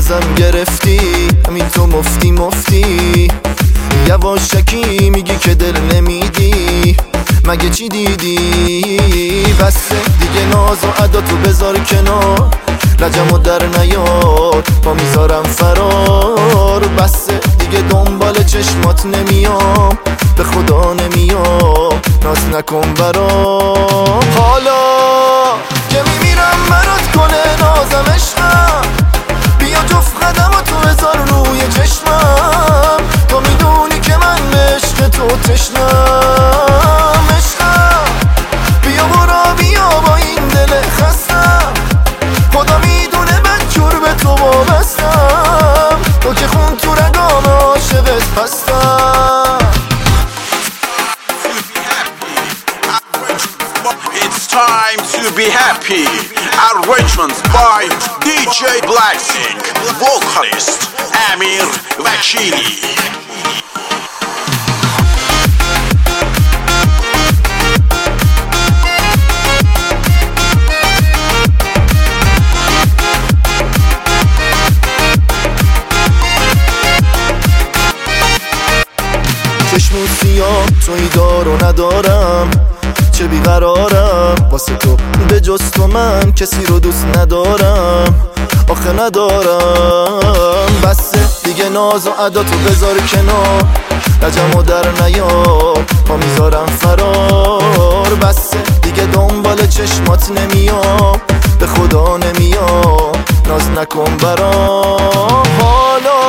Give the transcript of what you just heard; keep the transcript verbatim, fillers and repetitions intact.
ازم گرفتی، همین تو مفتی مفتی. یواشکی میگی که دل نمیدی، مگه چی دیدی؟ بسه دیگه ناز و عدا تو بذار کنار، لجم و در نیار با میذارم فرار. بسه دیگه دنبال چشمات نمیام، به خدا نمیام، ناز نکن برام. حالا که میمیرم برات کنه نازم عشقم، بیا جفت قدم و تو بذار روی چشمم. تو میدونی که من به عشق تو تشنم، عشقم بیا برا بیا با این دل خستم. خدا میدونه من جور به تو وابستم، تو که خون تو رگام عاشقت پستم. It's time to be happy. Arrangements by دی جی Blacksing, vocalist Amir Vakili. چشمون سیاه توی دارو ندارم، چه بیقرارم واسه تو، به جز تو من کسی رو دوست ندارم، آخه ندارم. بسه دیگه ناز و عدا تو بذار کنار، لجم و در نیار با میذارم فرار. بسه دیگه دنبال چشمات نمیام، به خدا نمیام، ناز نکن برام. حالا